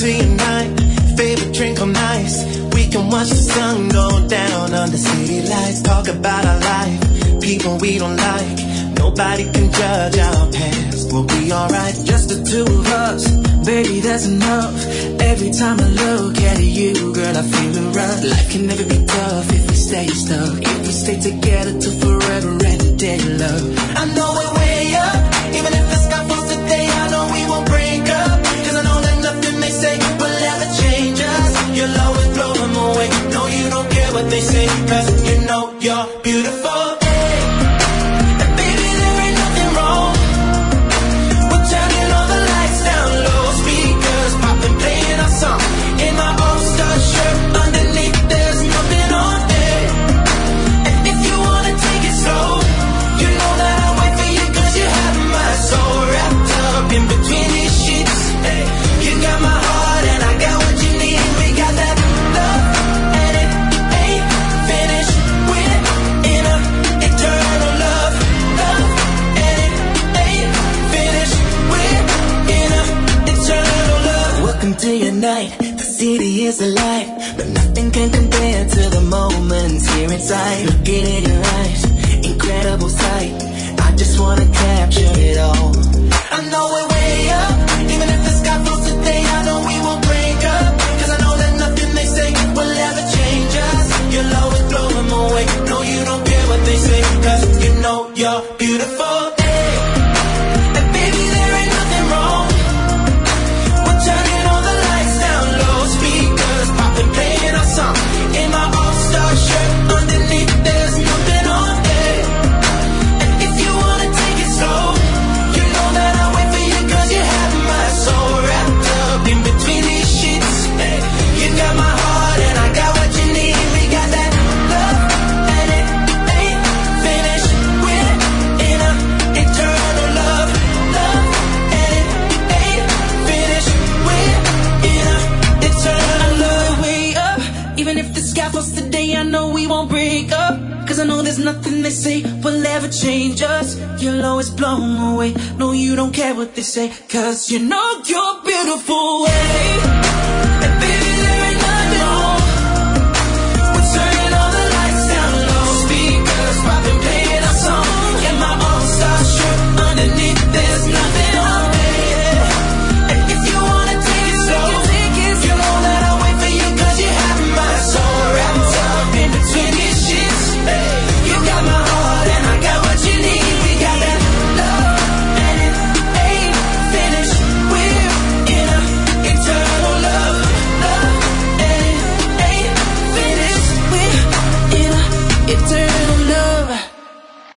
to unite. Favorite drink on ice. We can watch the sun go down under city lights. Talk about our life, people we don't like. Nobody can judge our past. We'll be alright, just the two of us. Baby, that's enough. Every time I look at you, girl, I feel it right. Life can never be tough if we stay stuck. If we stay together till forever and a day, love. I know we're way up. Even if the sky falls today, I know we won't break up. Cause I know that nothing they say will ever change us. You'll always blow them away. No, you don't care what they say, cause you know you're beautiful. The city is alive, but nothing can compare to the moments here inside. Looking in your eyes, incredible sight. I just wanna capture it all. I know we're way up. Even if the sky falls today, I know we won't break up. Cause I know that nothing they say will ever change us. You'll always blow them away. No, you don't care what they say, cause you know you're beautiful. Today I know we won't break up. Cause I know there's nothing they say will ever change us. You'll always blow them away. No, you don't care what they say, cause you know you're beautiful. Hey.